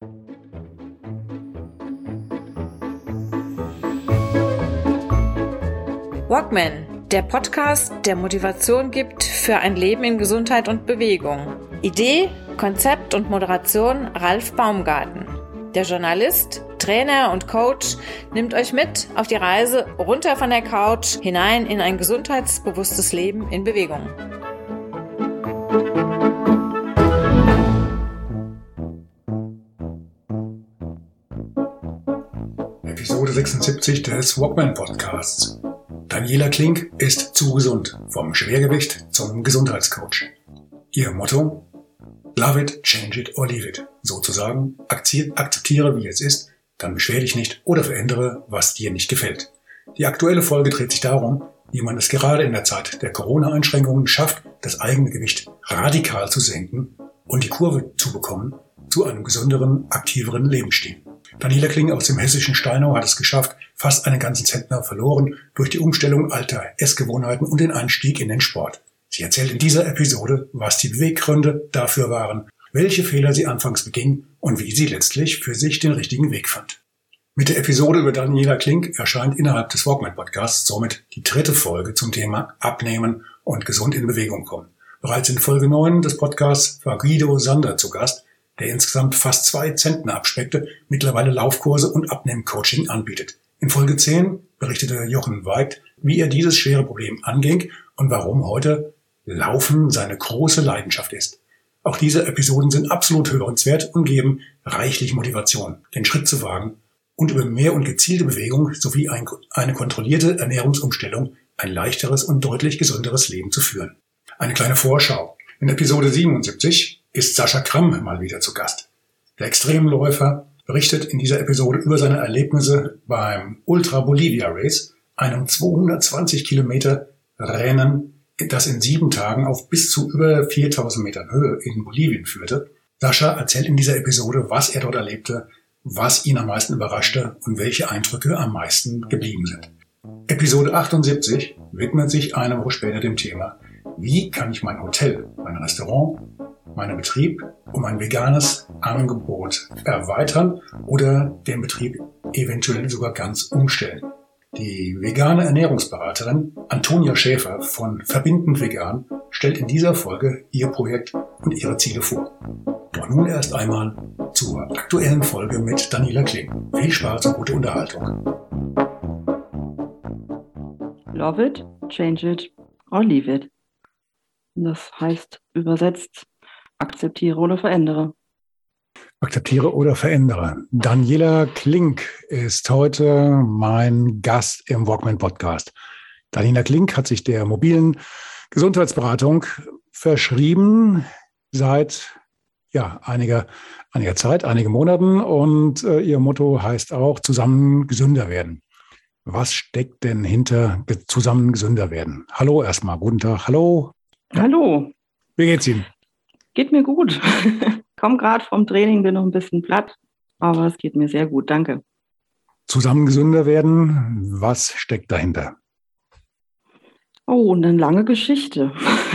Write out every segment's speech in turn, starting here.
Walkman, der Podcast, der Motivation gibt für ein Leben in Gesundheit und Bewegung. Idee, Konzept und Moderation Ralf Baumgarten. Der Journalist, Trainer und Coach nimmt euch mit auf die Reise runter von der Couch hinein in ein gesundheitsbewusstes Leben in Bewegung. Episode 76 des Walkman Podcasts. Daniela Klink ist zu gesund, vom Schwergewicht zum Gesundheitscoach. Ihr Motto? Love it, change it or leave it. Sozusagen, akzeptiere wie es ist, dann beschwer dich nicht oder verändere, was dir nicht gefällt. Die aktuelle Folge dreht sich darum, wie man es gerade in der Zeit der Corona-Einschränkungen schafft, das eigene Gewicht radikal zu senken und die Kurve zu bekommen zu einem gesünderen, aktiveren Lebensstil. Daniela Klink aus dem hessischen Steinau hat es geschafft, fast einen ganzen Zentner verloren durch die Umstellung alter Essgewohnheiten und den Einstieg in den Sport. Sie erzählt in dieser Episode, was die Beweggründe dafür waren, welche Fehler sie anfangs beging und wie sie letztlich für sich den richtigen Weg fand. Mit der Episode über Daniela Klink erscheint innerhalb des Walkman Podcasts somit die 3. Folge zum Thema Abnehmen und gesund in Bewegung kommen. Bereits in Folge 9 des Podcasts war Guido Sander zu Gast, der insgesamt fast 2 Zentner abspeckte, mittlerweile Laufkurse und Abnehmcoaching anbietet. In Folge 10 berichtete Jochen Weigt, wie er dieses schwere Problem anging und warum heute Laufen seine große Leidenschaft ist. Auch diese Episoden sind absolut hörenswert und geben reichlich Motivation, den Schritt zu wagen und über mehr und gezielte Bewegung sowie eine kontrollierte Ernährungsumstellung ein leichteres und deutlich gesünderes Leben zu führen. Eine kleine Vorschau. In Episode 77 ist Sascha Kramm mal wieder zu Gast. Der Extremläufer berichtet in dieser Episode über seine Erlebnisse beim Ultra Bolivia Race, einem 220 Kilometer Rennen, das in 7 Tagen auf bis zu über 4000 Metern Höhe in Bolivien führte. Sascha erzählt in dieser Episode, was er dort erlebte, was ihn am meisten überraschte und welche Eindrücke am meisten geblieben sind. Episode 78 widmet sich eine Woche später dem Thema: Wie kann ich mein Hotel, mein Restaurant, meinen Betrieb um ein veganes Angebot erweitern oder den Betrieb eventuell sogar ganz umstellen? Die vegane Ernährungsberaterin Antonia Schäfer von Verbindend Vegan stellt in dieser Folge ihr Projekt und ihre Ziele vor. Doch nun erst einmal zur aktuellen Folge mit Daniela Klink. Viel Spaß und gute Unterhaltung. Love it, change it or leave it. Das heißt übersetzt, akzeptiere oder verändere. Akzeptiere oder verändere. Daniela Klink ist heute mein Gast im Walkman Podcast. Daniela Klink hat sich der mobilen Gesundheitsberatung verschrieben seit einiger Zeit, einige Monaten. Und ihr Motto heißt auch zusammen gesünder werden. Was steckt denn hinter zusammen gesünder werden? Hallo erstmal, guten Tag. Hallo. Hallo. Wie geht's Ihnen? Geht mir gut. Komm gerade vom Training, bin noch ein bisschen platt, aber es geht mir sehr gut, danke. Zusammen gesünder werden, was steckt dahinter? Oh, eine lange Geschichte.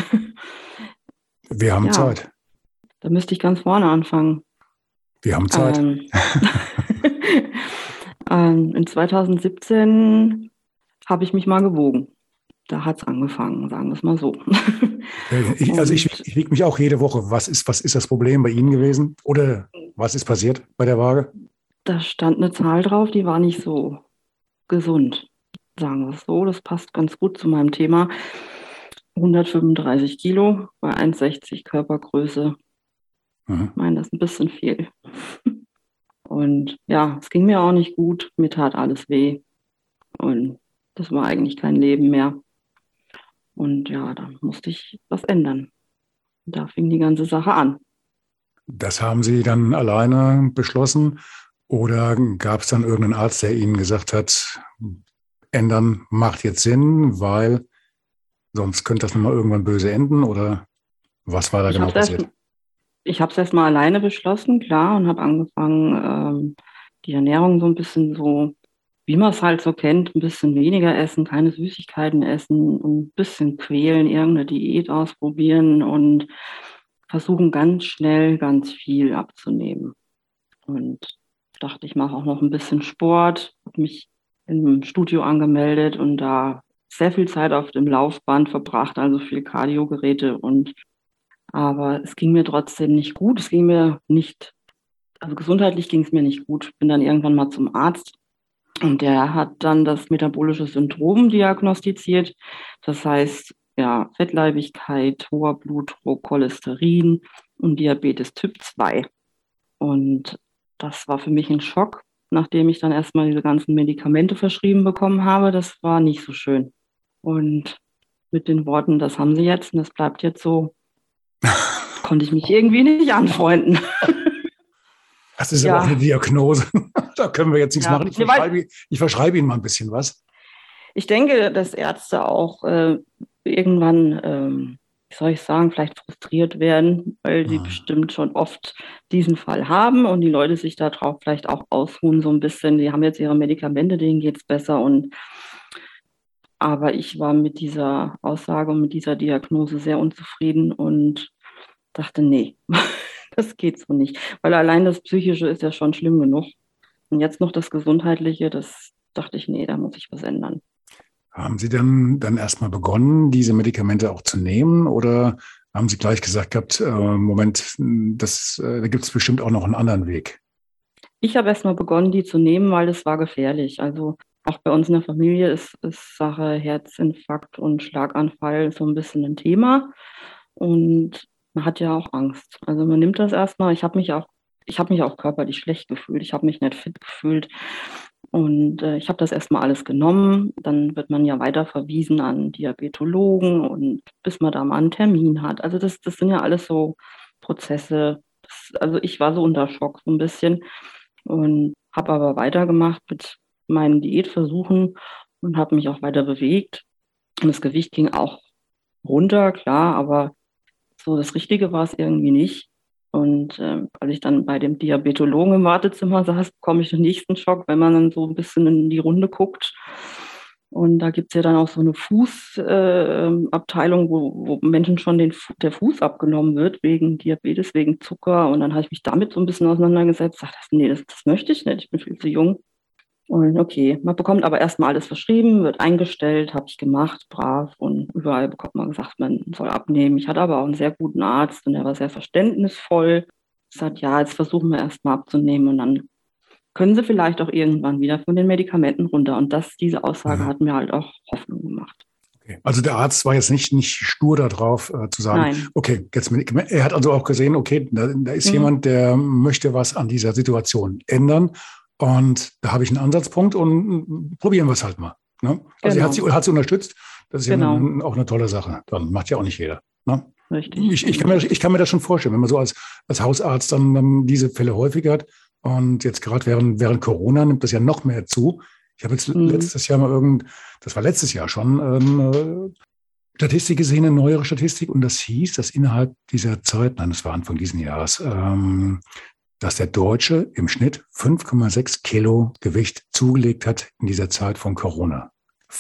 Wir haben Zeit. Da müsste ich ganz vorne anfangen. Wir haben Zeit. In 2017 habe ich mich mal gewogen. Da hat es angefangen, sagen wir es mal so. Ich wiege mich auch jede Woche. Was ist das Problem bei Ihnen gewesen? Oder was ist passiert bei der Waage? Da stand eine Zahl drauf, die war nicht so gesund, sagen wir es so. Das passt ganz gut zu meinem Thema. 135 Kilo bei 1,60 Körpergröße. Ich meine, das ist ein bisschen viel. Und ja, es ging mir auch nicht gut. Mir tat alles weh. Und das war eigentlich kein Leben mehr. Und ja, dann musste ich was ändern. Da fing die ganze Sache an. Das haben Sie dann alleine beschlossen? Oder gab es dann irgendeinen Arzt, der Ihnen gesagt hat, ändern macht jetzt Sinn, weil sonst könnte das nochmal irgendwann böse enden? Oder was war da genau passiert? Ich habe es erst mal alleine beschlossen, klar, und habe angefangen, die Ernährung so ein bisschen so, wie man es halt so kennt, ein bisschen weniger essen, keine Süßigkeiten essen und ein bisschen quälen, irgendeine Diät ausprobieren und versuchen ganz schnell ganz viel abzunehmen. Und dachte, ich mache auch noch ein bisschen Sport, habe mich im Studio angemeldet und da sehr viel Zeit auf dem Laufband verbracht, also viel Kardiogeräte aber es ging mir trotzdem nicht gut. Also gesundheitlich ging es mir nicht gut. Bin dann irgendwann mal zum Arzt und der hat dann das metabolische Syndrom diagnostiziert. Das heißt, ja, Fettleibigkeit, hoher Blutdruck, Cholesterin und Diabetes Typ 2. Und das war für mich ein Schock, nachdem ich dann erstmal diese ganzen Medikamente verschrieben bekommen habe. Das war nicht so schön. Und mit den Worten, das haben Sie jetzt und das bleibt jetzt so, konnte ich mich irgendwie nicht anfreunden. Das ist aber auch eine Diagnose. Da können wir jetzt nichts machen. Ich verschreibe Ihnen mal ein bisschen was. Ich denke, dass Ärzte auch irgendwann, wie soll ich sagen, vielleicht frustriert werden, weil sie bestimmt schon oft diesen Fall haben und die Leute sich darauf vielleicht auch ausruhen so ein bisschen. Die haben jetzt ihre Medikamente, denen geht es besser. Aber ich war mit dieser Aussage und mit dieser Diagnose sehr unzufrieden und dachte, nee, das geht so nicht. Weil allein das Psychische ist ja schon schlimm genug. Und jetzt noch das Gesundheitliche, das dachte ich, nee, da muss ich was ändern. Haben Sie dann erstmal begonnen, diese Medikamente auch zu nehmen? Oder haben Sie gleich gesagt gehabt, Moment, da gibt es bestimmt auch noch einen anderen Weg? Ich habe erstmal begonnen, die zu nehmen, weil es war gefährlich. Also auch bei uns in der Familie ist Sache Herzinfarkt und Schlaganfall so ein bisschen ein Thema. Und man hat ja auch Angst. Also man nimmt das erstmal. Ich habe mich auch körperlich schlecht gefühlt. Ich habe mich nicht fit gefühlt. Und ich habe das erstmal alles genommen. Dann wird man ja weiter verwiesen an Diabetologen und bis man da mal einen Termin hat. Also das sind ja alles so Prozesse. Also ich war so unter Schock so ein bisschen und habe aber weitergemacht mit meinen Diätversuchen und habe mich auch weiter bewegt. Und das Gewicht ging auch runter, klar, aber so das Richtige war es irgendwie nicht. Und als ich dann bei dem Diabetologen im Wartezimmer saß, bekomme ich den nächsten Schock, wenn man dann so ein bisschen in die Runde guckt. Und da gibt es ja dann auch so eine Fußabteilung, wo Menschen schon der Fuß abgenommen wird wegen Diabetes, wegen Zucker. Und dann habe ich mich damit so ein bisschen auseinandergesetzt. Dachte, nee, das möchte ich nicht, ich bin viel zu jung. Und okay, man bekommt aber erstmal alles verschrieben, wird eingestellt, habe ich gemacht, brav. Und überall bekommt man gesagt, man soll abnehmen. Ich hatte aber auch einen sehr guten Arzt und der war sehr verständnisvoll. Er sagt, ja, jetzt versuchen wir erstmal abzunehmen und dann können Sie vielleicht auch irgendwann wieder von den Medikamenten runter. Und diese Aussage hat mir halt auch Hoffnung gemacht. Okay. Also der Arzt war jetzt nicht stur darauf zu sagen, Nein. Okay, jetzt, er hat also auch gesehen, okay, da ist jemand, der möchte was an dieser Situation ändern. Und da habe ich einen Ansatzpunkt und probieren wir es halt mal. Ne? Also er hat sie unterstützt. Das ist ja auch eine tolle Sache. Dann macht ja auch nicht jeder. Ne? Richtig. Ich kann mir das schon vorstellen, wenn man so als Hausarzt dann diese Fälle häufiger hat. Und jetzt gerade während Corona nimmt das ja noch mehr zu. Ich habe jetzt letztes Jahr das war letztes Jahr schon, eine Statistik gesehen, eine neuere Statistik. Und das hieß, dass innerhalb dieser Zeit, das war Anfang diesen Jahres, dass der Deutsche im Schnitt 5,6 Kilo Gewicht zugelegt hat in dieser Zeit von Corona.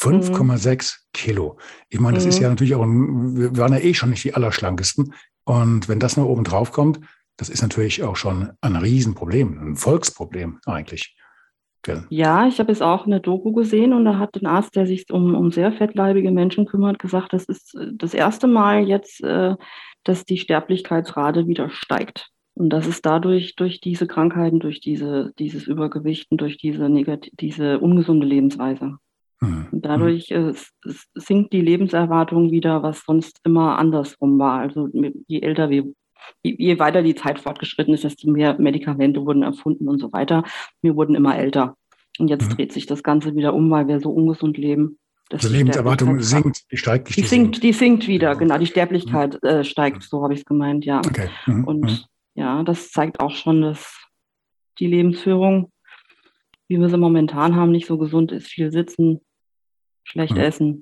5,6 Kilo. Ich meine, das ist ja natürlich auch, wir waren ja schon nicht die Allerschlankesten. Und wenn das noch oben drauf kommt, das ist natürlich auch schon ein Riesenproblem, ein Volksproblem eigentlich. Ja, ich habe jetzt auch eine Doku gesehen und da hat ein Arzt, der sich um sehr fettleibige Menschen kümmert, gesagt, das ist das erste Mal jetzt, dass die Sterblichkeitsrate wieder steigt. Und das ist dadurch, durch diese Krankheiten, durch dieses Übergewichten, durch diese ungesunde Lebensweise. Und dadurch sinkt die Lebenserwartung wieder, was sonst immer andersrum war. Also je weiter die Zeit fortgeschritten ist, desto mehr Medikamente wurden erfunden und so weiter. Wir wurden immer älter. Und jetzt dreht sich das Ganze wieder um, weil wir so ungesund leben. Die Lebenserwartung sinkt, die steigt nicht. Die sinkt wieder, genau. Die Sterblichkeit steigt, so habe ich es gemeint, ja. Okay. Und ja, das zeigt auch schon, dass die Lebensführung, wie wir sie momentan haben, nicht so gesund ist. Viel sitzen, schlecht essen.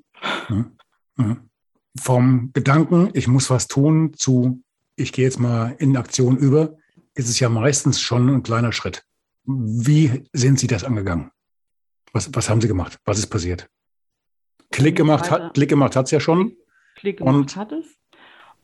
Vom Gedanken, ich muss was tun, zu ich gehe jetzt mal in Aktion über, ist es ja meistens schon ein kleiner Schritt. Wie sind Sie das angegangen? Was haben Sie gemacht? Was ist passiert? Klick gemacht hat es ja schon. Klick gemacht hat es.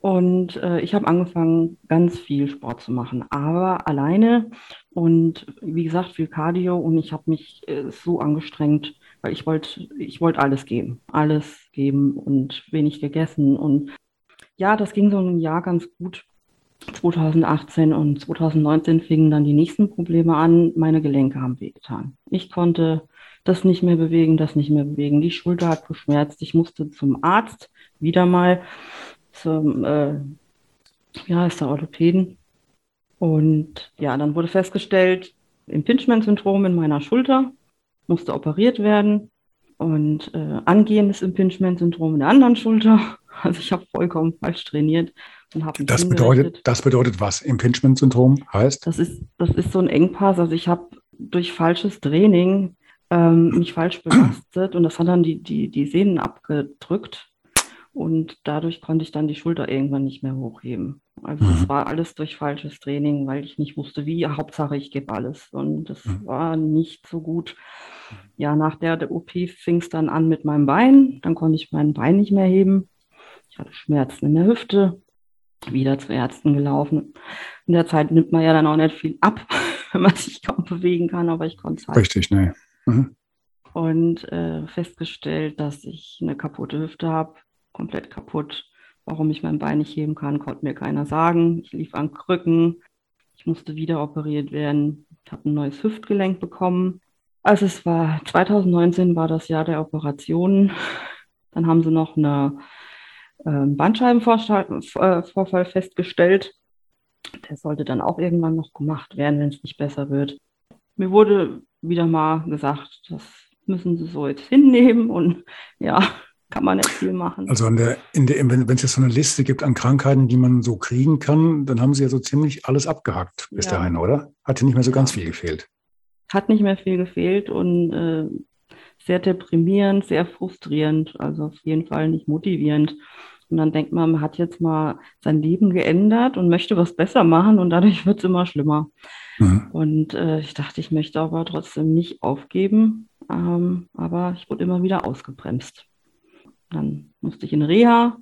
Und ich habe angefangen, ganz viel Sport zu machen, aber alleine und wie gesagt, viel Cardio und ich habe mich so angestrengt, weil ich wollte alles geben und wenig gegessen. Und ja, das ging so ein Jahr ganz gut. 2018 und 2019 fingen dann die nächsten Probleme an. Meine Gelenke haben wehgetan. Ich konnte das nicht mehr bewegen, das nicht mehr bewegen. Die Schulter hat geschmerzt. Ich musste zum Arzt, wieder mal zum, wie heißt der, Orthopäden. Und ja, dann wurde festgestellt, Impingement-Syndrom in meiner Schulter, musste operiert werden. Und angehendes Impingement-Syndrom in der anderen Schulter. Also ich habe vollkommen falsch trainiert und habe mich hingerichtet. Das bedeutet was? Impingement-Syndrom heißt? Das ist so ein Engpass. Also ich habe durch falsches Training mich falsch belastet und das hat dann die Sehnen abgedrückt und dadurch konnte ich dann die Schulter irgendwann nicht mehr hochheben. Also das war alles durch falsches Training, weil ich nicht wusste, wie. Hauptsache, ich gebe alles und das war nicht so gut. Ja, nach der OP fing es dann an mit meinem Bein. Dann konnte ich mein Bein nicht mehr heben. Ich hatte Schmerzen in der Hüfte, wieder zu Ärzten gelaufen. In der Zeit nimmt man ja dann auch nicht viel ab, wenn man sich kaum bewegen kann, aber ich konnte es halt. Richtig, ne. Und festgestellt, dass ich eine kaputte Hüfte habe, komplett kaputt. Warum ich mein Bein nicht heben kann, konnte mir keiner sagen. Ich lief an Krücken. Ich musste wieder operiert werden. Ich habe ein neues Hüftgelenk bekommen. Also 2019 war das Jahr der Operationen. Dann haben sie noch eine Bandscheibenvorfall festgestellt. Der sollte dann auch irgendwann noch gemacht werden, wenn es nicht besser wird. Mir wurde wieder mal gesagt, das müssen Sie so jetzt hinnehmen und ja, kann man nicht viel machen. Also wenn es jetzt so eine Liste gibt an Krankheiten, die man so kriegen kann, dann haben Sie ja so ziemlich alles abgehakt bis dahin, oder? Hat ja nicht mehr so ganz viel gefehlt. Hat nicht mehr viel gefehlt und sehr deprimierend, sehr frustrierend, also auf jeden Fall nicht motivierend. Und dann denkt man hat jetzt mal sein Leben geändert und möchte was besser machen und dadurch wird es immer schlimmer. Und ich dachte, ich möchte aber trotzdem nicht aufgeben, aber ich wurde immer wieder ausgebremst. Dann musste ich in Reha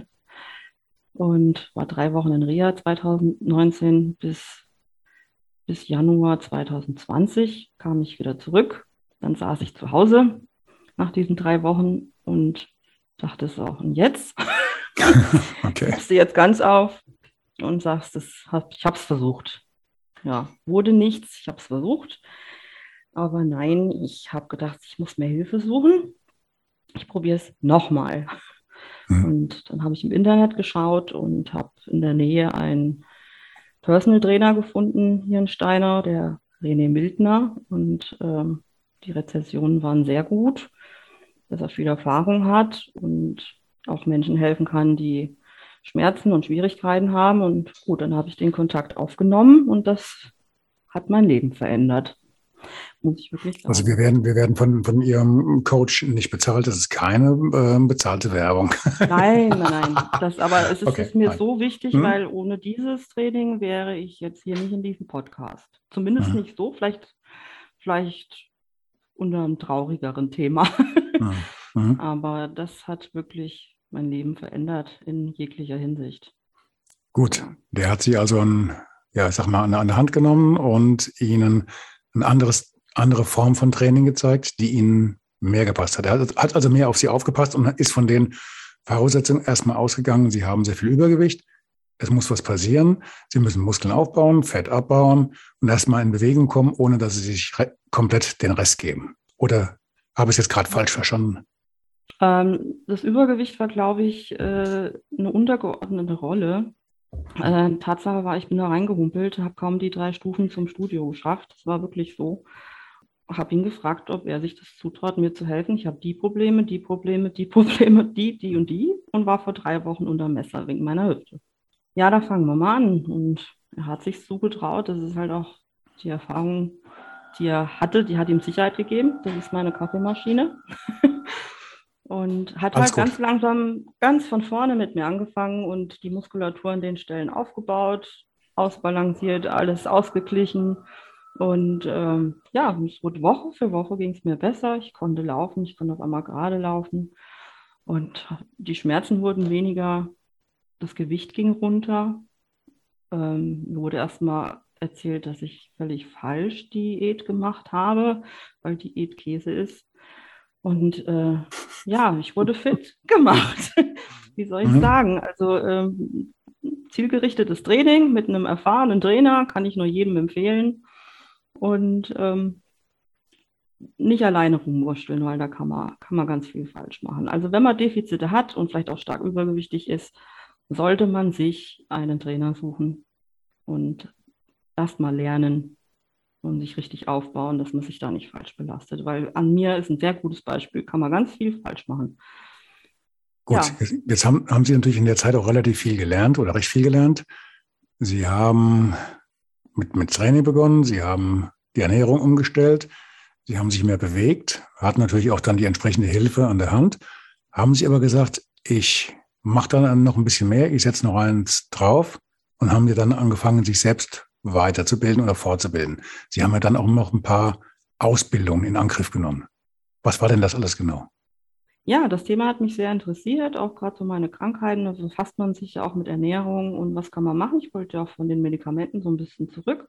und war 3 Wochen in Reha 2019 bis Januar 2020 kam ich wieder zurück. Dann saß ich zu Hause nach diesen 3 Wochen und dachte so, und jetzt? Okay. Gibst du jetzt ganz auf und sagst, ich habe es versucht. Ja, wurde nichts, ich habe es versucht. Aber nein, ich habe gedacht, ich muss mehr Hilfe suchen. Ich probiere es nochmal. Und dann habe ich im Internet geschaut und habe in der Nähe einen Personal Trainer gefunden, hier in Steinau, der René Mildner. Und die Rezessionen waren sehr gut, dass er viel Erfahrung hat und auch Menschen helfen kann, die Schmerzen und Schwierigkeiten haben. Und gut, dann habe ich den Kontakt aufgenommen und das hat mein Leben verändert. Muss ich wirklich sagen. Also wir werden von Ihrem Coach nicht bezahlt. Das ist keine bezahlte Werbung. Nein. Aber es ist mir so wichtig, weil ohne dieses Training wäre ich jetzt hier nicht in diesem Podcast. Zumindest nicht so, vielleicht unter einem traurigeren Thema. Aber das hat wirklich mein Leben verändert in jeglicher Hinsicht. Gut, der hat Sie also an der Hand genommen und Ihnen eine andere Form von Training gezeigt, die Ihnen mehr gepasst hat. Er hat also mehr auf Sie aufgepasst und ist von den Voraussetzungen erstmal ausgegangen. Sie haben sehr viel Übergewicht. Es muss was passieren. Sie müssen Muskeln aufbauen, Fett abbauen und erstmal in Bewegung kommen, ohne dass Sie sich komplett den Rest geben. Oder habe ich es jetzt gerade falsch verstanden? Das Übergewicht war, glaube ich, eine untergeordnete Rolle. Tatsache war, ich bin da reingehumpelt, habe kaum die 3 Stufen zum Studio geschafft. Das war wirklich so. Habe ihn gefragt, ob er sich das zutraut, mir zu helfen. Ich habe die Probleme, die und die und war vor 3 Wochen unter Messer wegen meiner Hüfte. Ja, da fangen wir mal an. Und er hat sich zugetraut. Das ist halt auch die Erfahrung, die er hatte, die hat ihm Sicherheit gegeben. Das ist meine Kaffeemaschine. Und hat halt ganz langsam, ganz von vorne mit mir angefangen und die Muskulatur an den Stellen aufgebaut, ausbalanciert, alles ausgeglichen. Und es wurde Woche für Woche ging es mir besser. Ich konnte laufen, ich konnte auf einmal gerade laufen. Und die Schmerzen wurden weniger. das Gewicht ging runter. Mir wurde erstmal erzählt, dass ich völlig falsch Diät gemacht habe, weil Diät Käse ist. Und ich wurde fit gemacht. Wie soll ich sagen? Also zielgerichtetes Training mit einem erfahrenen Trainer kann ich nur jedem empfehlen. Und nicht alleine rumwurschteln, weil da kann man ganz viel falsch machen. Also wenn man Defizite hat und vielleicht auch stark übergewichtig ist, sollte man sich einen Trainer suchen und erstmal lernen und sich richtig aufbauen, dass man sich da nicht falsch belastet. Weil an mir ist ein sehr gutes Beispiel, kann man ganz viel falsch machen. Gut, ja. Jetzt haben Sie natürlich in der Zeit auch relativ viel gelernt oder recht viel gelernt. Sie haben mit Training begonnen, Sie haben die Ernährung umgestellt, Sie haben sich mehr bewegt, hatten natürlich auch dann die entsprechende Hilfe an der Hand, haben Sie aber gesagt, ich mache dann noch ein bisschen mehr, ich setze noch eins drauf und haben Sie dann angefangen, sich selbst weiterzubilden oder fortzubilden. Sie haben ja dann auch noch ein paar Ausbildungen in Angriff genommen. Was war denn das alles genau? Ja, das Thema hat mich sehr interessiert, auch gerade so meine Krankheiten. Also befasst man sich ja auch mit Ernährung und was kann man machen. Ich wollte ja auch von den Medikamenten so ein bisschen zurück.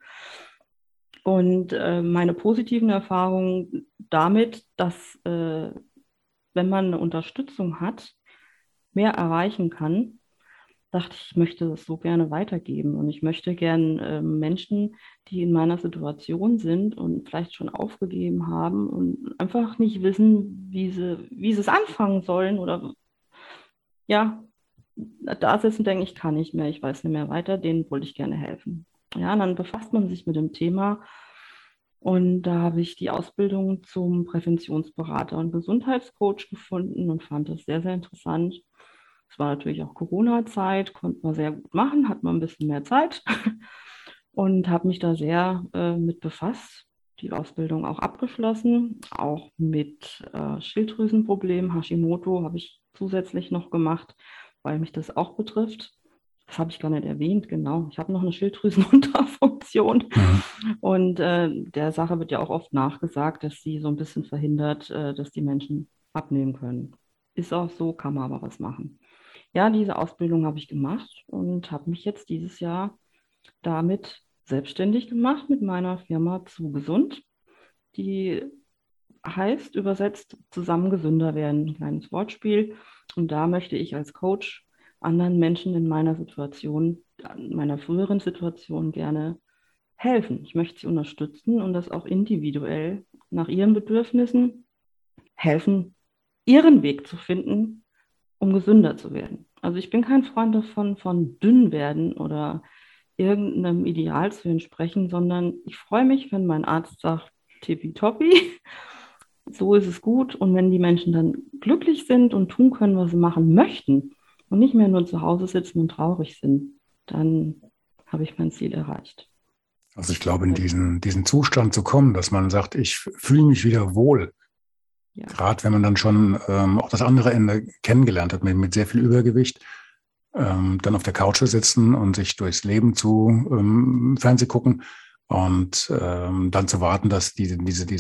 Und meine positiven Erfahrungen damit, dass wenn man eine Unterstützung hat, mehr erreichen kann, dachte ich, ich möchte das so gerne weitergeben. Und ich möchte gerne Menschen, die in meiner Situation sind und vielleicht schon aufgegeben haben und einfach nicht wissen, wie sie es anfangen sollen oder ja, da sitzen und denken, ich kann nicht mehr, ich weiß nicht mehr weiter, denen wollte ich gerne helfen. Ja, und dann befasst man sich mit dem Thema und da habe ich die Ausbildung zum Präventionsberater und Gesundheitscoach gefunden und fand das sehr, sehr interessant. Es war natürlich auch Corona-Zeit, konnte man sehr gut machen, hat man ein bisschen mehr Zeit und habe mich da sehr mit befasst. Die Ausbildung auch abgeschlossen, auch mit Schilddrüsenproblemen, Hashimoto habe ich zusätzlich noch gemacht, weil mich das auch betrifft. Das habe ich gar nicht erwähnt, genau. Ich habe noch eine Schilddrüsenunterfunktion und der Sache wird ja auch oft nachgesagt, dass sie so ein bisschen verhindert, dass die Menschen abnehmen können. Ist auch so, kann man aber was machen. Ja, diese Ausbildung habe ich gemacht und habe mich jetzt dieses Jahr damit selbstständig gemacht mit meiner Firma Zu Gesund. Die heißt übersetzt zusammen gesünder werden, ein kleines Wortspiel. Und da möchte ich als Coach anderen Menschen in meiner Situation, in meiner früheren Situation gerne helfen. Ich möchte sie unterstützen und das auch individuell nach ihren Bedürfnissen helfen, ihren Weg zu finden, um gesünder zu werden. Also ich bin kein Freund davon, von dünn werden oder irgendeinem Ideal zu entsprechen, sondern ich freue mich, wenn mein Arzt sagt, tippitoppi, so ist es gut. Und wenn die Menschen dann glücklich sind und tun können, was sie machen möchten und nicht mehr nur zu Hause sitzen und traurig sind, dann habe ich mein Ziel erreicht. Also ich glaube, in diesen Zustand zu kommen, dass man sagt, ich fühle mich wieder wohl, ja. Gerade wenn man dann schon auch das andere Ende kennengelernt hat, mit sehr viel Übergewicht, dann auf der Couch zu sitzen und sich durchs Leben zu Fernseh gucken und dann zu warten, dass die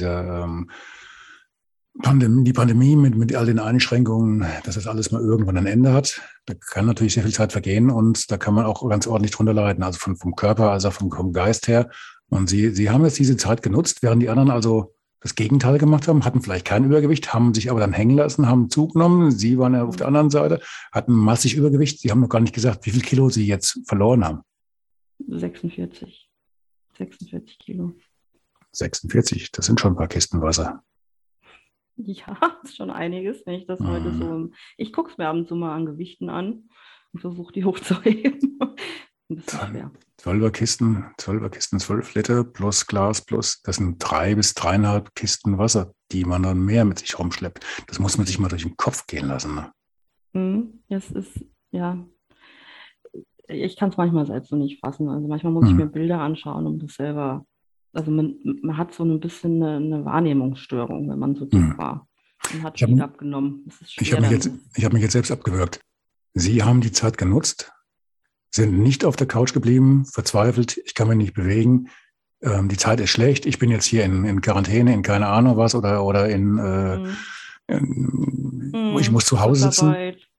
Pandemie mit all den Einschränkungen, dass das alles mal irgendwann ein Ende hat. Da kann natürlich sehr viel Zeit vergehen und da kann man auch ganz ordentlich drunter leiden, also vom Körper, also vom Geist her. Und Sie haben jetzt diese Zeit genutzt, während die anderen also das Gegenteil gemacht haben, hatten vielleicht kein Übergewicht, haben sich aber dann hängen lassen, haben zugenommen. Sie waren ja auf der anderen Seite, hatten massig Übergewicht. Sie haben noch gar nicht gesagt, wie viel Kilo Sie jetzt verloren haben. 46 Kilo. 46, das sind schon ein paar Kisten Wasser. Ja, das ist schon einiges, wenn ich das heute so... Ich gucke es mir ab und zu mal an Gewichten an und versuche, die hochzuheben. Ein bisschen schwer. 12er Kisten, 12 Liter plus Glas plus, das sind 3 bis 3,5 Kisten Wasser, die man dann mehr mit sich rumschleppt. Das muss man sich mal durch den Kopf gehen lassen. Ne? Das ist, ja, ich kann es manchmal selbst so nicht fassen. Also manchmal muss ich mir Bilder anschauen, um das selber, also man hat so ein bisschen eine Wahrnehmungsstörung, wenn man so dick war. Man hat viel abgenommen. Das ist schwer. Ich habe mich jetzt selbst abgewürgt. Sie haben die Zeit genutzt, sind nicht auf der Couch geblieben, verzweifelt, ich kann mich nicht bewegen, die Zeit ist schlecht, ich bin jetzt hier in Quarantäne, in keine Ahnung was oder ich muss zu Hause sitzen.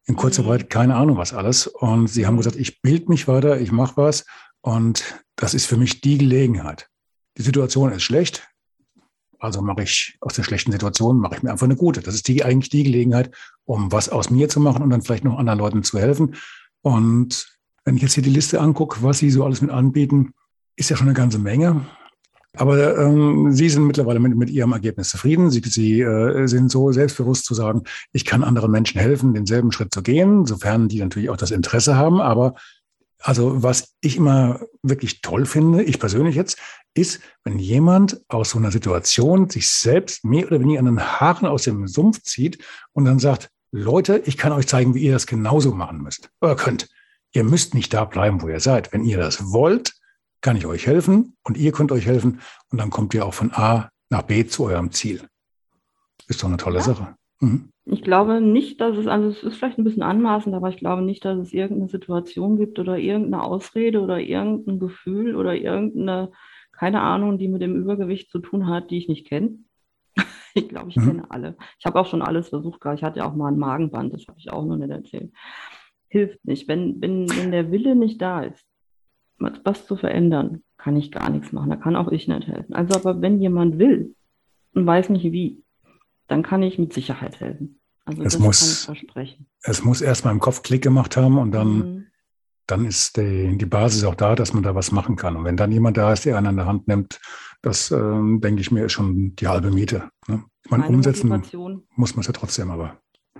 in Kurzarbeit, keine Ahnung was alles. Und sie haben gesagt, ich bilde mich weiter, ich mache was. Und das ist für mich die Gelegenheit. Die Situation ist schlecht. Also mache ich aus der schlechten Situation, mache ich mir einfach eine gute. Das ist eigentlich die Gelegenheit, um was aus mir zu machen und dann vielleicht noch anderen Leuten zu helfen. Und wenn ich jetzt hier die Liste angucke, was Sie so alles mit anbieten, ist ja schon eine ganze Menge. Aber Sie sind mittlerweile mit Ihrem Ergebnis zufrieden. Sie sind so selbstbewusst zu sagen, ich kann anderen Menschen helfen, denselben Schritt zu gehen, sofern die natürlich auch das Interesse haben. Aber also was ich immer wirklich toll finde, ich persönlich jetzt, ist, wenn jemand aus so einer Situation sich selbst mehr oder weniger an den Haaren aus dem Sumpf zieht und dann sagt, Leute, ich kann euch zeigen, wie ihr das genauso machen müsst oder könnt. Ihr müsst nicht da bleiben, wo ihr seid. Wenn ihr das wollt, kann ich euch helfen und ihr könnt euch helfen und dann kommt ihr auch von A nach B zu eurem Ziel. Ist doch eine tolle Sache. Mhm. Ich glaube nicht, dass es ist vielleicht ein bisschen anmaßend, aber ich glaube nicht, dass es irgendeine Situation gibt oder irgendeine Ausrede oder irgendein Gefühl oder irgendeine, keine Ahnung, die mit dem Übergewicht zu tun hat, die ich nicht kenne. Ich glaube, ich kenne alle. Ich habe auch schon alles versucht. Ich hatte ja auch mal ein Magenband, das habe ich auch noch nicht erzählt. Hilft nicht. Wenn der Wille nicht da ist, was zu verändern, kann ich gar nichts machen. Da kann auch ich nicht helfen. Also, aber wenn jemand will und weiß nicht wie, dann kann ich mit Sicherheit helfen. Also das kann ich versprechen. Es muss erst mal im Kopf Klick gemacht haben und dann ist die Basis auch da, dass man da was machen kann. Und wenn dann jemand da ist, der einen an der Hand nimmt, das, denke ich mir, ist schon die halbe Miete. Ne? Ich meine, umsetzen muss man es ja trotzdem, aber...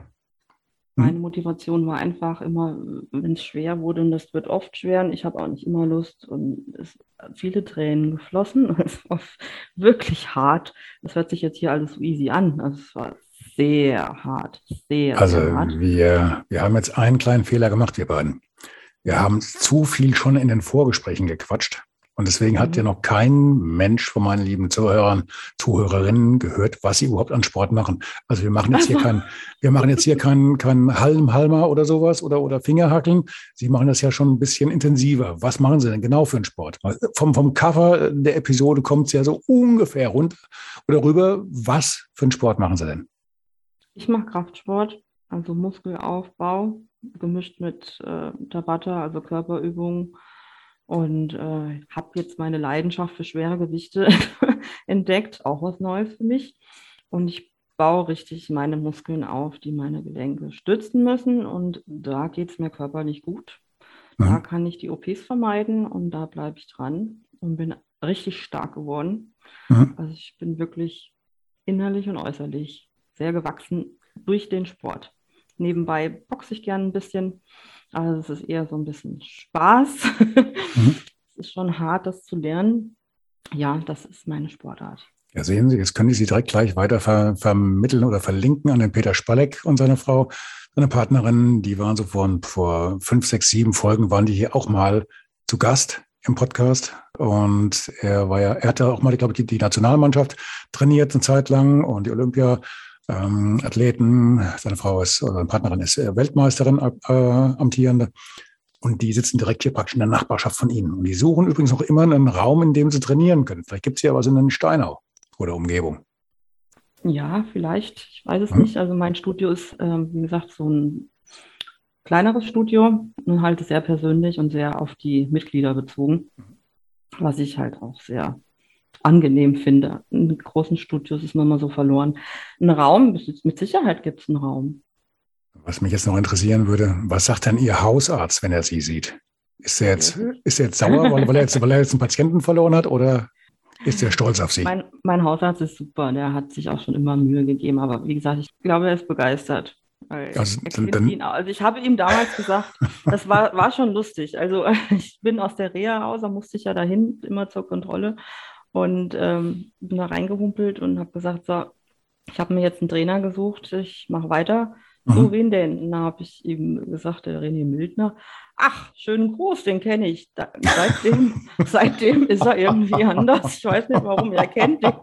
Meine Motivation war einfach immer, wenn es schwer wurde, und das wird oft schwer, und ich habe auch nicht immer Lust, und es viele Tränen geflossen. Es war wirklich hart. Das hört sich jetzt hier alles so easy an. Also es war sehr hart, sehr hart. Wir haben jetzt einen kleinen Fehler gemacht, wir beiden. Wir haben zu viel schon in den Vorgesprächen gequatscht. Und deswegen hat ja noch kein Mensch von meinen lieben Zuhörerinnen gehört, was sie überhaupt an Sport machen. Also wir machen jetzt hier kein Halmer oder sowas oder Fingerhackeln. Sie machen das ja schon ein bisschen intensiver. Was machen Sie denn genau für einen Sport? Vom Cover der Episode kommt es ja so ungefähr runter oder rüber. Was für einen Sport machen Sie denn? Ich mache Kraftsport, also Muskelaufbau, gemischt mit Tabata, also Körperübungen. Und habe jetzt meine Leidenschaft für schwere Gewichte entdeckt, auch was Neues für mich. Und ich baue richtig meine Muskeln auf, die meine Gelenke stützen müssen. Und da geht es mir körperlich gut. Da kann ich die OPs vermeiden und da bleibe ich dran und bin richtig stark geworden. Also ich bin wirklich innerlich und äußerlich sehr gewachsen durch den Sport. Nebenbei boxe ich gerne ein bisschen. Also es ist eher so ein bisschen Spaß. Es ist schon hart, das zu lernen. Ja, das ist meine Sportart. Ja, sehen Sie, jetzt können Sie direkt gleich weiter vermitteln oder verlinken an den Peter Spalleck und seine Frau, seine Partnerin. Die waren so vor 5, 6, 7 Folgen, waren die hier auch mal zu Gast im Podcast. Und er hatte auch mal, glaube ich, die Nationalmannschaft trainiert eine Zeit lang und die Athleten, seine Partnerin ist Weltmeisterin, amtierende, und die sitzen direkt hier praktisch in der Nachbarschaft von Ihnen. Und die suchen übrigens auch immer einen Raum, in dem sie trainieren können. Vielleicht gibt es ja was in Steinau oder Umgebung. Ja, vielleicht, ich weiß es nicht. Also mein Studio ist, wie gesagt, so ein kleineres Studio und halt sehr persönlich und sehr auf die Mitglieder bezogen, was ich halt auch sehr angenehm finde. In großen Studios ist man mal so verloren. Ein Raum, mit Sicherheit gibt es einen Raum. Was mich jetzt noch interessieren würde, was sagt denn Ihr Hausarzt, wenn er Sie sieht? Ist er jetzt sauer, weil er jetzt einen Patienten verloren hat, oder ist er stolz auf Sie? Mein Hausarzt ist super, der hat sich auch schon immer Mühe gegeben, aber wie gesagt, ich glaube, er ist begeistert. Also ich habe ihm damals gesagt, das war schon lustig. Also ich bin aus der Reha raus, da musste ich ja dahin, immer zur Kontrolle. Und bin da reingehumpelt und habe gesagt, so, ich habe mir jetzt einen Trainer gesucht, ich mache weiter. So, wen denn? Und da habe ich ihm gesagt, der René Mildner. Ach, schönen Gruß, den kenne ich. Seitdem ist er irgendwie anders. Ich weiß nicht, warum, er kennt den.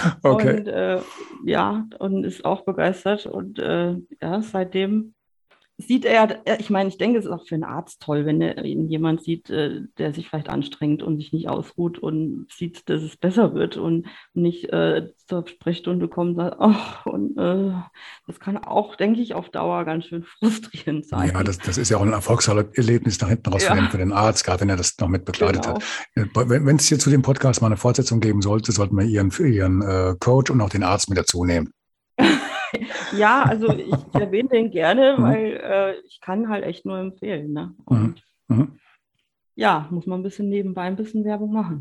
Okay. Und und ist auch begeistert. Und seitdem sieht er, ich meine, ich denke, es ist auch für einen Arzt toll, wenn er jemand sieht, der sich vielleicht anstrengt und sich nicht ausruht und sieht, dass es besser wird und nicht zur Sprechstunde kommt und sagt, ach, und das kann auch, denke ich, auf Dauer ganz schön frustrierend sein. Ja, das ist ja auch ein Erfolgserlebnis nach hinten raus für den Arzt, gerade wenn er das noch mit begleitet hat. Wenn es hier zu dem Podcast mal eine Fortsetzung geben sollte, sollten wir Ihren Coach und auch den Arzt mit dazu nehmen. Ja, also ich erwähne den gerne, weil ich kann halt echt nur empfehlen. Ne? Und ja, muss man ein bisschen nebenbei ein bisschen Werbung machen.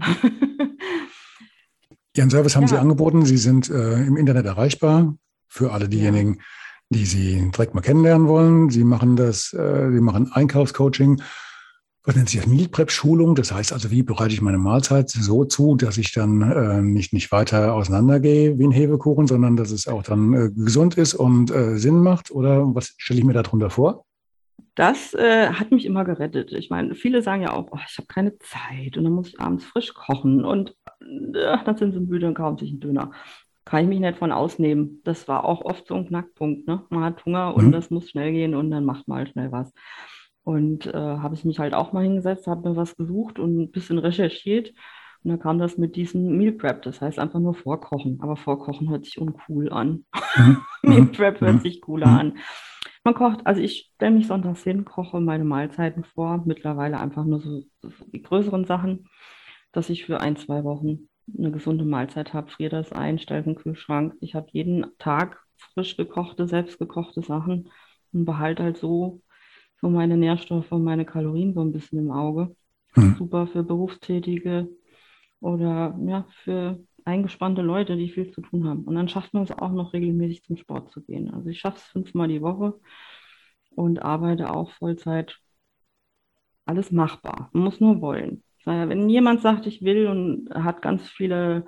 Ihren Service haben Sie angeboten. Sie sind im Internet erreichbar für alle diejenigen, die Sie direkt mal kennenlernen wollen. Sie machen Sie machen Einkaufscoaching. Was nennt sich das? Meal Prep Schulung. Das heißt also, wie bereite ich meine Mahlzeit so zu, dass ich dann nicht weiter auseinandergehe wie ein Hefekuchen, sondern dass es auch dann gesund ist und Sinn macht? Oder was stelle ich mir darunter vor? Das hat mich immer gerettet. Ich meine, viele sagen ja auch, oh, ich habe keine Zeit und dann muss ich abends frisch kochen und dann sind sie müde und kaufen sich einen Döner. Kann ich mich nicht von ausnehmen. Das war auch oft so ein Knackpunkt. Ne? Man hat Hunger und das muss schnell gehen und dann macht man halt schnell was. Und habe ich mich halt auch mal hingesetzt, habe mir was gesucht und ein bisschen recherchiert. Und dann kam das mit diesem Meal Prep. Das heißt einfach nur vorkochen. Aber vorkochen hört sich uncool an. Meal Prep hört sich cooler an. Man kocht, also ich stelle mich sonntags hin, koche meine Mahlzeiten vor. Mittlerweile einfach nur so die größeren Sachen, dass ich für 1, 2 Wochen eine gesunde Mahlzeit habe, friere das ein, stelle es in den Kühlschrank. Ich habe jeden Tag frisch gekochte, selbstgekochte Sachen und behalte halt so meine Nährstoffe und meine Kalorien so ein bisschen im Auge. Super für Berufstätige oder ja, für eingespannte Leute, die viel zu tun haben. Und dann schafft man es auch noch regelmäßig zum Sport zu gehen. Also ich schaffe es 5-mal die Woche und arbeite auch Vollzeit. Alles machbar. Man muss nur wollen. Wenn jemand sagt, ich will und hat ganz viele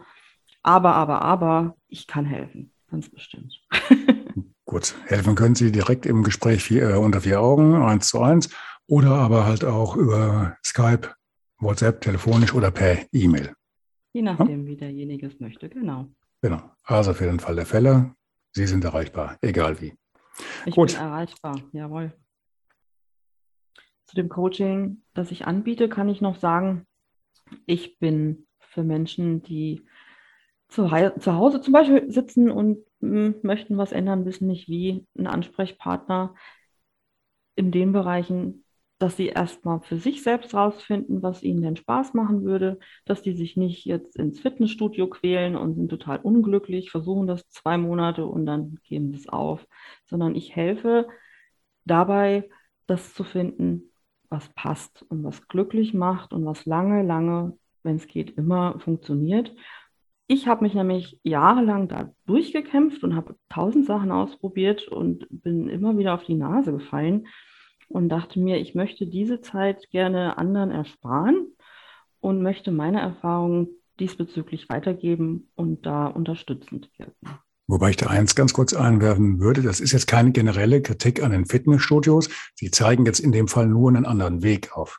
aber, ich kann helfen. Ganz bestimmt. Gut, helfen können Sie direkt im Gespräch unter 4 Augen, 1:1, oder aber halt auch über Skype, WhatsApp, telefonisch oder per E-Mail. Je nachdem, wie derjenige es möchte, genau. Genau, also für den Fall der Fälle, Sie sind erreichbar, egal wie. Ich bin erreichbar, jawohl. Zu dem Coaching, das ich anbiete, kann ich noch sagen, ich bin für Menschen, die zu Hause zum Beispiel sitzen und möchten was ändern, wissen nicht wie, ein Ansprechpartner in den Bereichen, dass sie erstmal für sich selbst rausfinden, was ihnen denn Spaß machen würde, dass die sich nicht jetzt ins Fitnessstudio quälen und sind total unglücklich, versuchen das 2 Monate und dann geben sie es auf, sondern ich helfe dabei, das zu finden, was passt und was glücklich macht und was lange, wenn es geht, immer funktioniert. Ich habe mich nämlich jahrelang da durchgekämpft und habe 1000 Sachen ausprobiert und bin immer wieder auf die Nase gefallen und dachte mir, ich möchte diese Zeit gerne anderen ersparen und möchte meine Erfahrungen diesbezüglich weitergeben und da unterstützend wirken. Wobei ich da eins ganz kurz einwerfen würde, das ist jetzt keine generelle Kritik an den Fitnessstudios. Sie zeigen jetzt in dem Fall nur einen anderen Weg auf.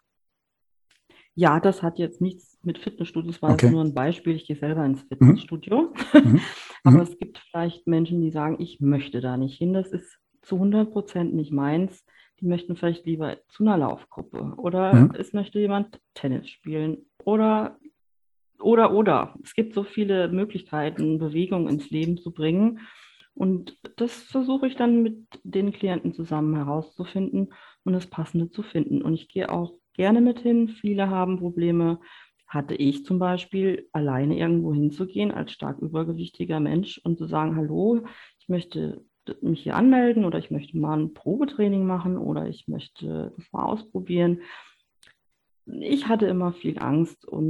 Ja, das hat jetzt nichts mit Fitnessstudios, war jetzt nur ein Beispiel. Ich gehe selber ins Fitnessstudio. Aber es gibt vielleicht Menschen, die sagen, ich möchte da nicht hin. Das ist zu 100% nicht meins. Die möchten vielleicht lieber zu einer Laufgruppe. Oder es möchte jemand Tennis spielen. Oder. Es gibt so viele Möglichkeiten, Bewegung ins Leben zu bringen. Und das versuche ich dann mit den Klienten zusammen herauszufinden und das Passende zu finden. Und ich gehe auch gerne mit hin. Viele haben Probleme. Hatte ich zum Beispiel, alleine irgendwo hinzugehen als stark übergewichtiger Mensch und zu sagen, hallo, ich möchte mich hier anmelden oder ich möchte mal ein Probetraining machen oder ich möchte das mal ausprobieren. Ich hatte immer viel Angst und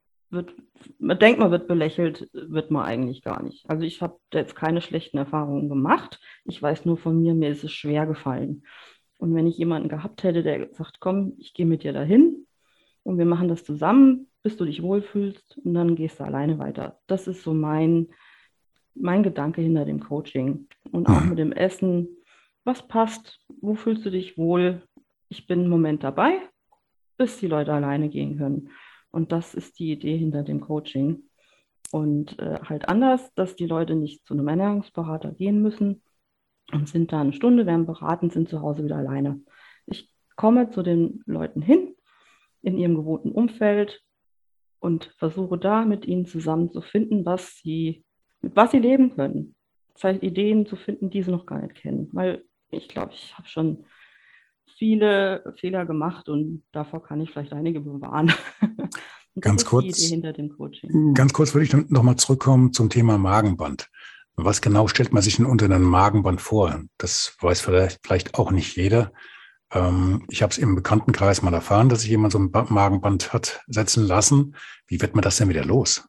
man denkt, man wird belächelt, wird man eigentlich gar nicht. Also ich habe jetzt keine schlechten Erfahrungen gemacht. Ich weiß nur von mir ist es schwer gefallen. Und wenn ich jemanden gehabt hätte, der sagt, komm, ich gehe mit dir dahin und wir machen das zusammen, bis du dich wohlfühlst und dann gehst du alleine weiter. Das ist so mein Gedanke hinter dem Coaching. Und auch mit dem Essen, was passt, wo fühlst du dich wohl? Ich bin einen Moment dabei, bis die Leute alleine gehen können. Und das ist die Idee hinter dem Coaching. Und halt anders, dass die Leute nicht zu einem Ernährungsberater gehen müssen, und sind da eine Stunde, werden beraten, sind zu Hause wieder alleine. Ich komme zu den Leuten hin, in ihrem gewohnten Umfeld und versuche da mit ihnen zusammen zu finden, mit was sie leben können. Vielleicht Ideen zu finden, die sie noch gar nicht kennen. Weil ich glaube, ich habe schon viele Fehler gemacht und davor kann ich vielleicht einige bewahren. Und das ist die Idee hinter dem Coaching. Ganz kurz würde ich noch mal zurückkommen zum Thema Magenband. Was genau stellt man sich denn unter einem Magenband vor? Das weiß vielleicht auch nicht jeder. Ich habe es im Bekanntenkreis mal erfahren, dass sich jemand so ein Magenband hat setzen lassen. Wie wird man das denn wieder los?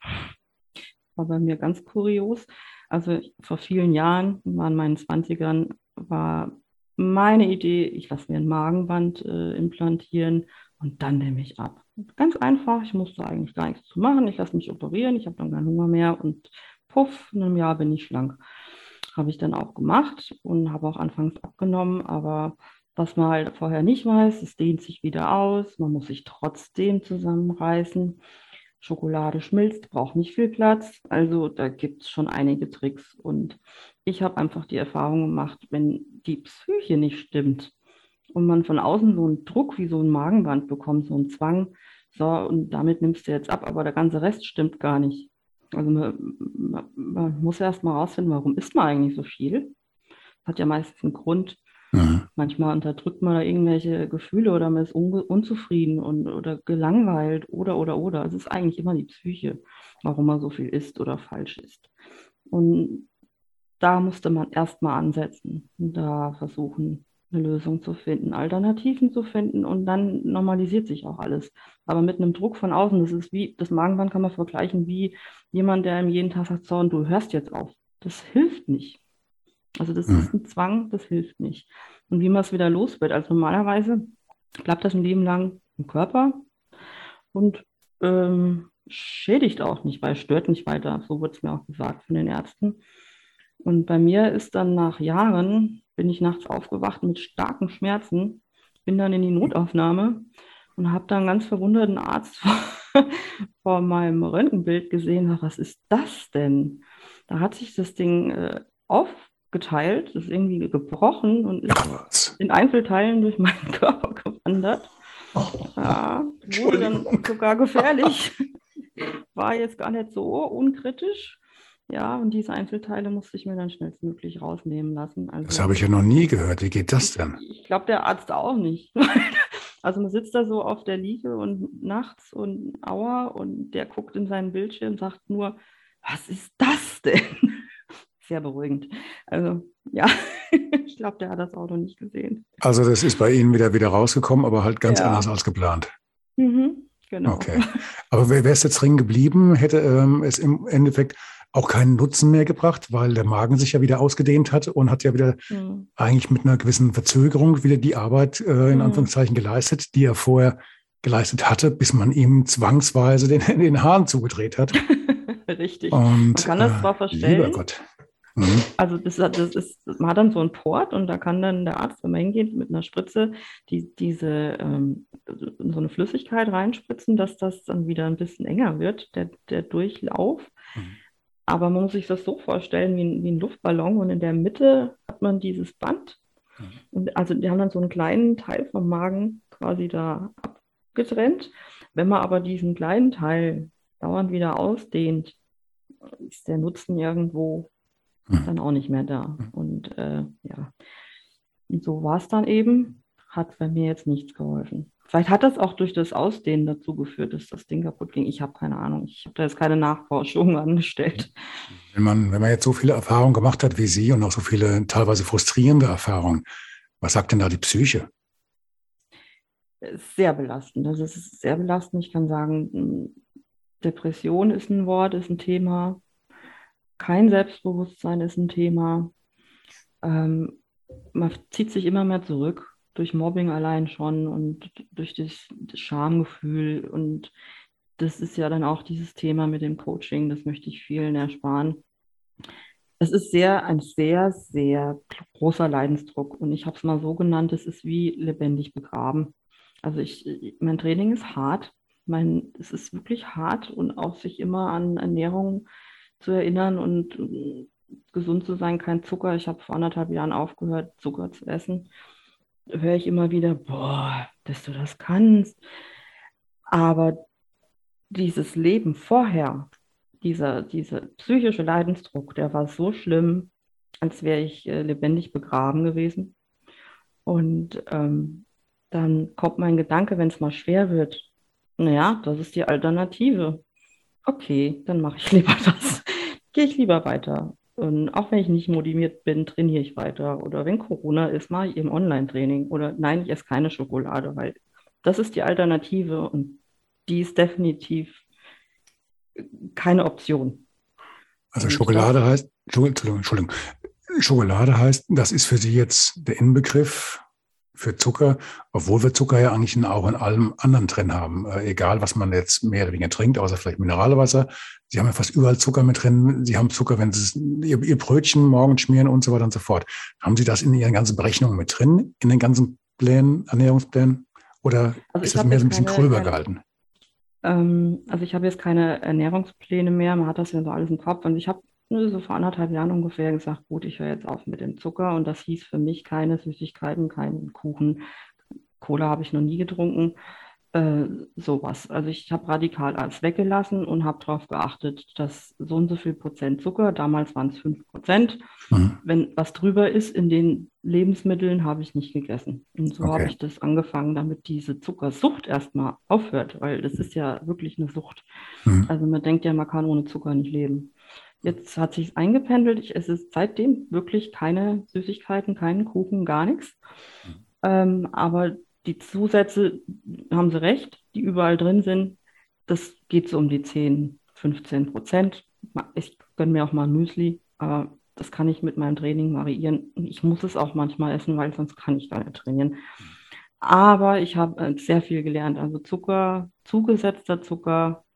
War bei mir ganz kurios. Also vor vielen Jahren, war in meinen 20ern, war meine Idee, ich lasse mir ein Magenband implantieren und dann nehme ich ab. Ganz einfach, ich musste eigentlich gar nichts zu machen. Ich lasse mich operieren, ich habe dann keinen Hunger mehr und puff, in einem Jahr bin ich schlank. Habe ich dann auch gemacht und habe auch anfangs abgenommen, aber was man halt vorher nicht weiß, es dehnt sich wieder aus, man muss sich trotzdem zusammenreißen. Schokolade schmilzt, braucht nicht viel Platz. Also da gibt es schon einige Tricks. Und ich habe einfach die Erfahrung gemacht, wenn die Psyche nicht stimmt und man von außen so einen Druck wie so ein Magenband bekommt, so einen Zwang, so und damit nimmst du jetzt ab, aber der ganze Rest stimmt gar nicht. Also man muss erst mal rausfinden, warum isst man eigentlich so viel? Das hat ja meistens einen Grund. Manchmal unterdrückt man da irgendwelche Gefühle oder man ist unzufrieden oder gelangweilt oder. Es ist eigentlich immer die Psyche, warum man so viel isst oder falsch isst. Und da musste man erstmal ansetzen und da versuchen, eine Lösung zu finden, Alternativen zu finden und dann normalisiert sich auch alles. Aber mit einem Druck von außen, das Magenband kann man vergleichen wie jemand, der ihm jeden Tag sagt, so, und du hörst jetzt auf. Das hilft nicht. Also das ist ein Zwang, das hilft nicht. Und wie man es wieder los wird. Also normalerweise bleibt das ein Leben lang im Körper und schädigt auch nicht, weil es stört nicht weiter. So wurde es mir auch gesagt von den Ärzten. Und bei mir ist dann nach Jahren, bin ich nachts aufgewacht mit starken Schmerzen, bin dann in die Notaufnahme und habe dann ganz verwunderten Arzt vor meinem Röntgenbild gesehen. Was ist das denn? Da hat sich das Ding aufgeteilt, ist irgendwie gebrochen und ist in Einzelteilen durch meinen Körper gewandert. Ja, wurde dann sogar gefährlich. War jetzt gar nicht so unkritisch. Ja, und diese Einzelteile musste ich mir dann schnellstmöglich rausnehmen lassen. Also, das habe ich ja noch nie gehört. Wie geht das denn? Ich glaube, der Arzt auch nicht. Also man sitzt da so auf der Liege und nachts und aua und der guckt in seinen Bildschirm und sagt nur, was ist das denn? Sehr beruhigend. Also ja, ich glaube, der hat das Auto nicht gesehen. Also das ist bei Ihnen wieder rausgekommen, aber halt ganz anders als geplant. Genau. Okay. Aber wäre es jetzt drin geblieben, hätte es im Endeffekt auch keinen Nutzen mehr gebracht, weil der Magen sich ja wieder ausgedehnt hat und hat ja wieder eigentlich mit einer gewissen Verzögerung wieder die Arbeit in Anführungszeichen geleistet, die er vorher geleistet hatte, bis man ihm zwangsweise den Hahn zugedreht hat. Richtig. Und, man kann das zwar verstellen. Lieber Gott. Also man hat dann so einen Port und da kann dann der Arzt, wenn man hingeht, mit einer Spritze so eine Flüssigkeit reinspritzen, dass das dann wieder ein bisschen enger wird, der Durchlauf. Aber man muss sich das so vorstellen wie ein Luftballon und in der Mitte hat man dieses Band. Und also die haben dann so einen kleinen Teil vom Magen quasi da abgetrennt. Wenn man aber diesen kleinen Teil dauernd wieder ausdehnt, ist der Nutzen irgendwo dann auch nicht mehr da. Und und so war es dann eben, hat bei mir jetzt nichts geholfen. Vielleicht hat das auch durch das Ausdehnen dazu geführt, dass das Ding kaputt ging. Ich habe keine Ahnung. Ich habe da jetzt keine Nachforschung angestellt. Wenn man jetzt so viele Erfahrungen gemacht hat wie Sie und auch so viele teilweise frustrierende Erfahrungen, was sagt denn da die Psyche? Sehr belastend. Also es ist sehr belastend. Ich kann sagen, Depression ist ein Wort, ist ein Thema. Kein Selbstbewusstsein ist ein Thema. Man zieht sich immer mehr zurück, durch Mobbing allein schon und durch das Schamgefühl. Und das ist ja dann auch dieses Thema mit dem Coaching, das möchte ich vielen ersparen. Es ist ein sehr, sehr großer Leidensdruck. Und ich habe es mal so genannt, es ist wie lebendig begraben. Also mein Training ist hart. Es ist wirklich hart und auch sich immer an Ernährung zu erinnern und gesund zu sein, kein Zucker. Ich habe vor 1,5 Jahren aufgehört, Zucker zu essen. Höre ich immer wieder, boah, dass du das kannst. Aber dieses Leben vorher, dieser psychische Leidensdruck, der war so schlimm, als wäre ich lebendig begraben gewesen. Und dann kommt mein Gedanke, wenn es mal schwer wird, naja, das ist die Alternative. Okay, dann mache ich lieber das. Gehe ich lieber weiter. Und auch wenn ich nicht motiviert bin, trainiere ich weiter. Oder wenn Corona ist, mache ich eben Online-Training. Oder nein, ich esse keine Schokolade, weil das ist die Alternative und die ist definitiv keine Option. Also Schokolade heißt, Entschuldigung, Schokolade heißt, das ist für Sie jetzt der Inbegriff für Zucker, obwohl wir Zucker ja eigentlich auch in allem anderen drin haben. Egal, was man jetzt mehr oder weniger trinkt, außer vielleicht Mineralwasser. Sie haben ja fast überall Zucker mit drin. Sie haben Zucker, wenn Sie Ihr Brötchen morgens schmieren und so weiter und so fort. Haben Sie das in Ihren ganzen Berechnungen mit drin, in den ganzen Plänen, Ernährungsplänen? Oder ist das mehr so ein bisschen gröber gehalten? Also ich habe jetzt keine Ernährungspläne mehr. Man hat das ja so alles im Kopf. Und ich habe so vor 1,5 Jahren ungefähr gesagt, gut, ich höre jetzt auf mit dem Zucker. Und das hieß für mich keine Süßigkeiten, keinen Kuchen. Cola habe ich noch nie getrunken. Sowas. Also ich habe radikal alles weggelassen und habe darauf geachtet, dass so und so viel Prozent Zucker, damals waren es 5%, wenn was drüber ist in den Lebensmitteln, habe ich nicht gegessen. Und so habe ich das angefangen, damit diese Zuckersucht erstmal aufhört, weil das ist ja wirklich eine Sucht. Also man denkt ja, man kann ohne Zucker nicht leben. Jetzt hat sich eingependelt. Ich esse seitdem wirklich keine Süßigkeiten, keinen Kuchen, gar nichts. Aber die Zusätze, haben Sie recht, die überall drin sind, das geht so um die 10-15%. Ich gönne mir auch mal Müsli, aber das kann ich mit meinem Training variieren. Ich muss es auch manchmal essen, weil sonst kann ich gar nicht trainieren. Aber ich habe sehr viel gelernt. Also Zucker, zugesetzter Zucker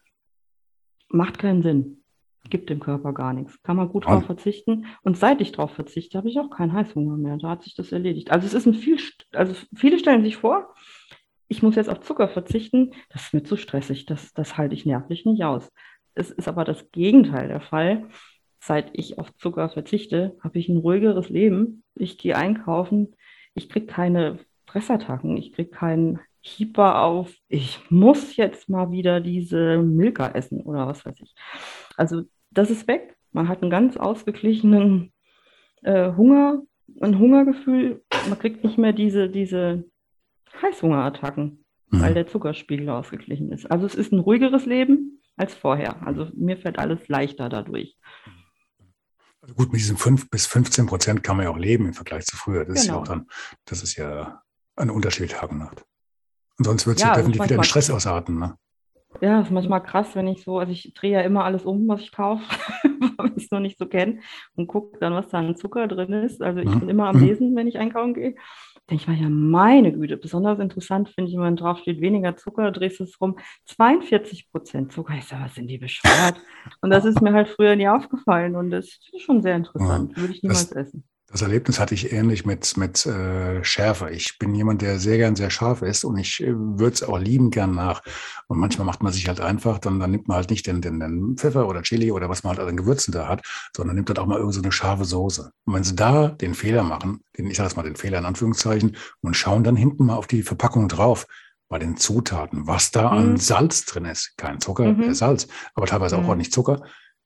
macht keinen Sinn. Gibt dem Körper gar nichts. Kann man gut drauf verzichten. Und seit ich drauf verzichte, habe ich auch keinen Heißhunger mehr. Da hat sich das erledigt. Also es ist viele stellen sich vor, ich muss jetzt auf Zucker verzichten. Das ist mir zu stressig. Das halte ich nervlich nicht aus. Es ist aber das Gegenteil der Fall. Seit ich auf Zucker verzichte, habe ich ein ruhigeres Leben. Ich gehe einkaufen. Ich kriege keine Fressattacken. Ich kriege keinen Hyper auf. Ich muss jetzt mal wieder diese Milka essen oder was weiß ich. Also das ist weg. Man hat einen ganz ausgeglichenen Hunger, ein Hungergefühl. Man kriegt nicht mehr diese Heißhungerattacken, weil der Zuckerspiegel ausgeglichen ist. Also es ist ein ruhigeres Leben als vorher. Also mir fällt alles leichter dadurch. Also gut, mit diesen 5-15% kann man ja auch leben im Vergleich zu früher. Das ist ja auch dann, das ist ja ein Unterschied Tag und Nacht. Und sonst wird es ja definitiv wieder in Stress ausarten, ne? Ja, das ist manchmal krass, wenn ich so, also ich drehe ja immer alles um, was ich kaufe, weil ich es noch nicht so kenne und gucke dann, was da an Zucker drin ist. Also ich bin immer am Lesen, wenn ich einkaufen gehe. Denke ich mir, ja, meine Güte, besonders interessant finde ich, wenn drauf steht, weniger Zucker, drehst du es rum, 42% Zucker. Ich sage, was sind die bescheuert? Und das ist mir halt früher nie aufgefallen und das ist schon sehr interessant. Würde ich niemals essen. Das Erlebnis hatte ich ähnlich mit Schärfe. Ich bin jemand, der sehr gern sehr scharf ist und ich würde es auch lieben gern nach. Und manchmal macht man sich halt einfach, dann nimmt man halt nicht den Pfeffer oder Chili oder was man halt an Gewürzen da hat, sondern nimmt dann auch mal irgend so eine scharfe Soße. Und wenn Sie da den Fehler machen, ich sage jetzt mal den Fehler in Anführungszeichen, und schauen dann hinten mal auf die Verpackung drauf, bei den Zutaten, was da an Salz drin ist. Kein Zucker, Salz, aber teilweise auch nicht Zucker.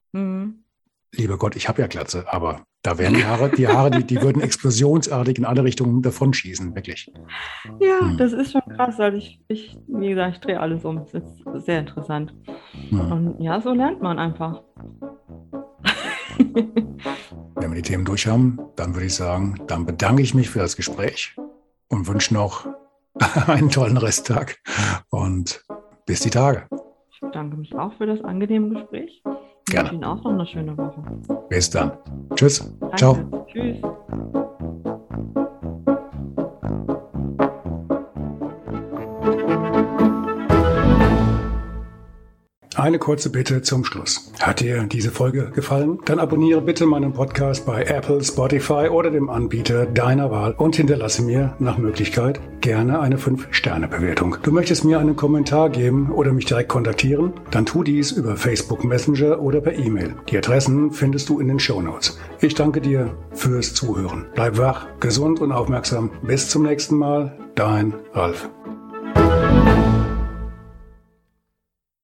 Lieber Gott, ich habe ja Glatze, aber da wären die Haare, die würden explosionsartig in alle Richtungen davonschießen, wirklich. Ja, das ist schon krass. Also wie gesagt, ich drehe alles um. Das ist sehr interessant. Und ja, so lernt man einfach. Wenn wir die Themen durch haben, dann würde ich sagen, dann bedanke ich mich für das Gespräch und wünsche noch einen tollen Resttag und bis die Tage. Ich bedanke mich auch für das angenehme Gespräch. Ich wünsche Ihnen auch noch eine schöne Woche. Bis dann. Tschüss. Danke. Ciao. Tschüss. Eine kurze Bitte zum Schluss. Hat dir diese Folge gefallen? Dann abonniere bitte meinen Podcast bei Apple, Spotify oder dem Anbieter deiner Wahl und hinterlasse mir nach Möglichkeit gerne eine 5-Sterne-Bewertung. Du möchtest mir einen Kommentar geben oder mich direkt kontaktieren? Dann tu dies über Facebook Messenger oder per E-Mail. Die Adressen findest du in den Shownotes. Ich danke dir fürs Zuhören. Bleib wach, gesund und aufmerksam. Bis zum nächsten Mal. Dein Ralf.